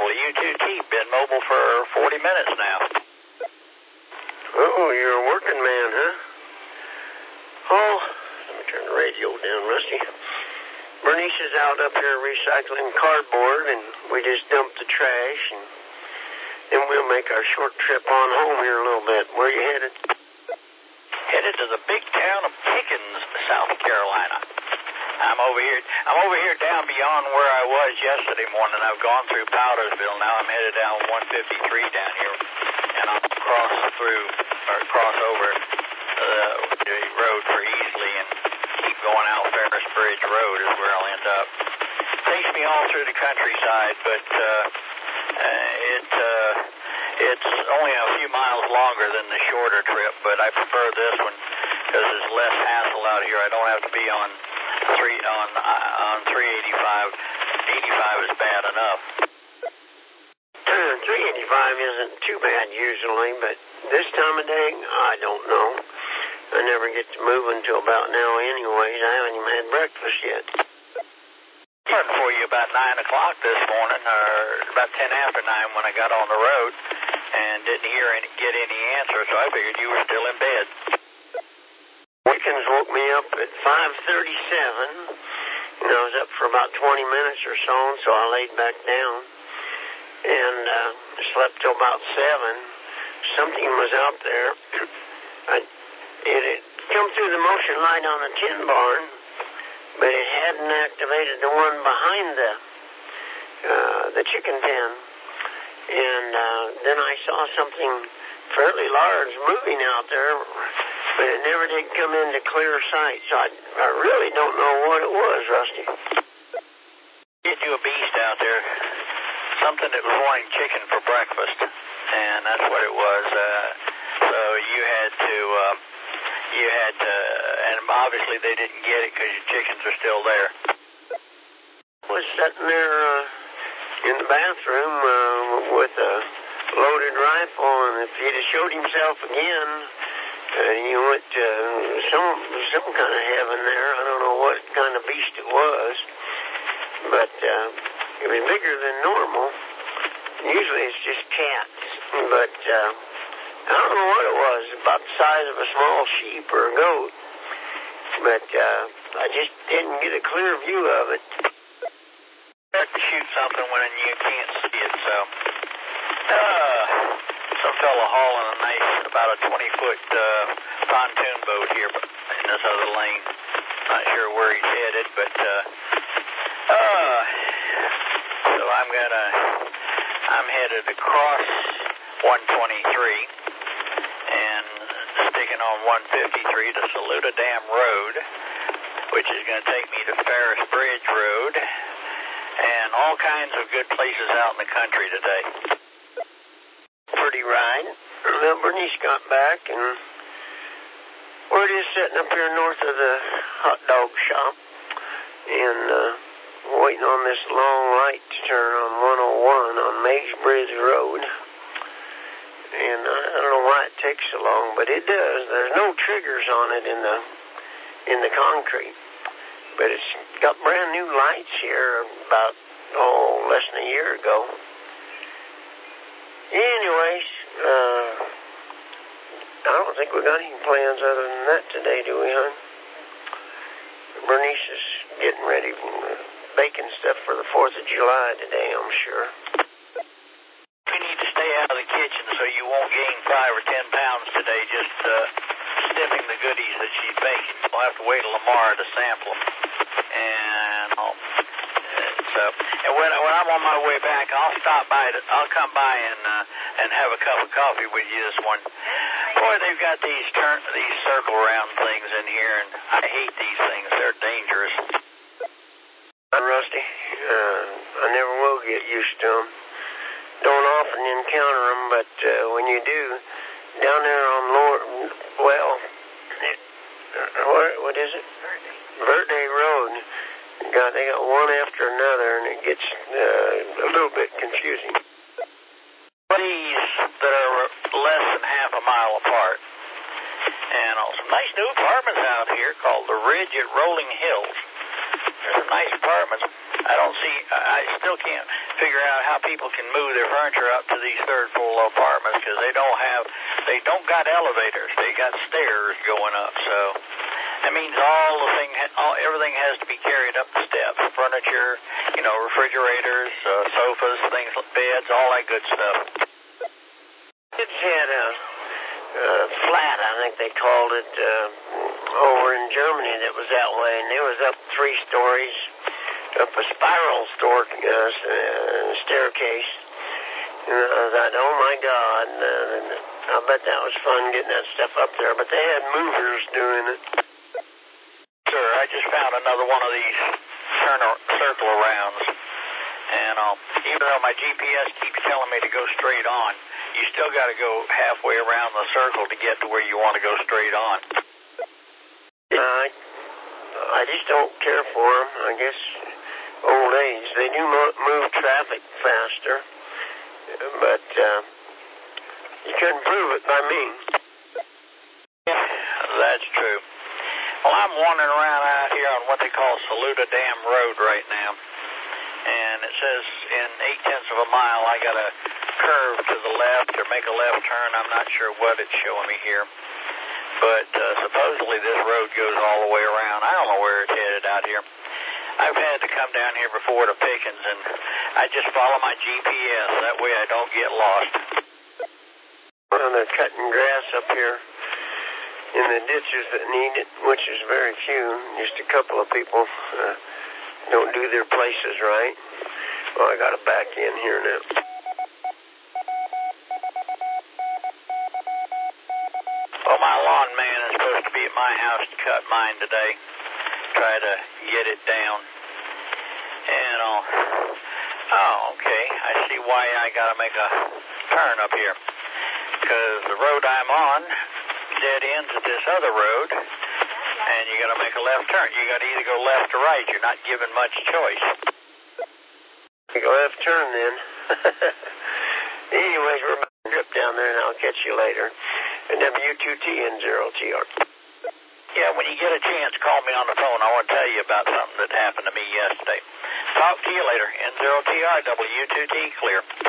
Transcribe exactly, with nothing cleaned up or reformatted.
Well, you too, Keith. Been mobile for forty minutes now. Oh, you're a working man, huh? Oh, let me turn the radio down, Rusty. Bernice is out up here recycling cardboard, and we just dumped the trash, and then we'll make our short trip on home here a little bit. Where are you headed? Headed to the big town of Pickens, South Carolina. I'm over here. I'm over here down beyond where I was yesterday morning. I've gone through Powdersville. Now I'm headed down one fifty-three down here, and I'll cross through or cross over uh, the road for Easley and keep going out Ferris Bridge Road is where I'll end up. Takes me all through the countryside, but uh, uh, it uh, it's only a few miles longer than the shorter trip. But I prefer this one because there's less hassle out here. I don't have to be on. Three on uh, on three eighty-five. eighty-five is bad enough. three eighty-five isn't too bad usually, but this time of day, I don't know. I never get to move until about now anyways. I haven't even had breakfast yet. I heard for you about nine o'clock this morning, or about ten after nine when I got on the road, and didn't hear any, get any answer, so I figured you were still in bed. Wickens woke me up at five thirty-seven, and I was up for about twenty minutes or so, so I laid back down and uh, slept till about seven. Something was out there. I, it had come through the motion light on the tin barn, but it hadn't activated the one behind the uh, the chicken pen. And uh, then I saw something fairly large moving out there, but it never did come into clear sight, so I, I really don't know what it was, Rusty. Get you a beast out there, something that was wanting chicken for breakfast, and that's what it was. Uh, so you had to, uh, you had to, and obviously they didn't get it because your chickens are still there. I was sitting there uh, in the bathroom uh, with a loaded rifle, and if he'd have showed himself again, Uh, he went to some some kind of heaven there. I don't know what kind of beast it was, but uh, it was bigger than normal. Usually it's just cats, but uh, I don't know what it was. About the size of a small sheep or a goat, but uh, I just didn't get a clear view of it. You have to shoot something when you can't see it, so... Uh, some fella hauling a nice, about a twenty-foot uh, pontoon boat here in this other lane. Not sure where he's headed, but uh, uh, so I'm gonna, I'm headed across one twenty-three and sticking on one fifty-three to Saluda Dam Road, which is going to take me to Ferris Bridge Road and all kinds of good places out in the country today. Pretty ride. Well, Bernice got back, and we're just sitting up here north of the hot dog shop and uh, waiting on this long light to turn on one oh one on Maigs Bridge Road. And I, I don't know why it takes so long, but it does. There's no triggers on it in the in the concrete, but it's got brand new lights here about oh less than a year ago. Anyways, uh, I don't think we got any plans other than that today, do we, hon? Bernice is getting ready, uh, baking stuff for the fourth of July today, I'm sure. You need to stay out of the kitchen so you won't gain five or ten pounds today just uh, sniffing the goodies that she's baking. We'll have to wait till tomorrow to sample them. And I'll... So, and when, when I'm on my way back, I'll stop by. To, I'll come by and uh, and have a cup of coffee with you this one. Boy, they've got these turn these circle round things in here, and I hate these things. They're dangerous. Rusty, uh, I never will get used to them. Don't often encounter them, but uh, when you do, down there on Lower, well, it, uh, what, what is it? Verde Road. God, they got one after another, and it gets uh, a little bit confusing. These that are less than half a mile apart. And uh, some nice new apartments out here called the Ridge at Rolling Hills. There's some nice apartments. I don't see, I still still can't figure out how people can move their furniture up to these third floor apartments because they don't have, they don't got elevators. They got stairs going up. So that means all the thing, all everything has to be carried up the steps. Furniture, you know, refrigerators, uh, sofas, things, beds, all that good stuff. It's had a, a flat, I think they called it, uh, over in Germany that was that way, and it was up three stories, up a spiral store, uh, staircase. And I thought, oh my God, uh, I bet that was fun getting that stuff up there, but they had movers doing it. Sir, I just found another one of these turn circle arounds, and uh, even though my G P S keeps telling me to go straight on, you still got to go halfway around the circle to get to where you want to go straight on. Uh, I just don't care for them. I guess old age. They do move traffic faster, but uh, you couldn't prove it by me. Yeah, that's true. Well, I'm wandering around out here on what they call Saluda Dam Road right now, and it says in eight tenths of a mile I got to curve to the left or make a left turn. I'm not sure what it's showing me here, but uh, supposedly this road goes all the way around. I don't know where it's headed out here. I've had to come down here before to Pickens, and I just follow my G P S. That way I don't get lost. Well, they're cutting grass up here in the ditches that need it, which is very few. Just a couple of people uh, don't do their places right. Well, I got to back in here now. Well, my lawn man is supposed to be at my house to cut mine today. Try to get it down. And, uh, oh, okay. I see why I got to make a turn up here. Because the road I'm on dead ends at this other road, and you got to make a left turn. You got to either go left or right. You're not given much choice. You go left turn then. Anyways, we're about to drip down there, and I'll catch you later. W two T N zero T R. Yeah, when you get a chance, call me on the phone. I want to tell you about something that happened to me yesterday. Talk to you later. N zero T R, W two T, clear.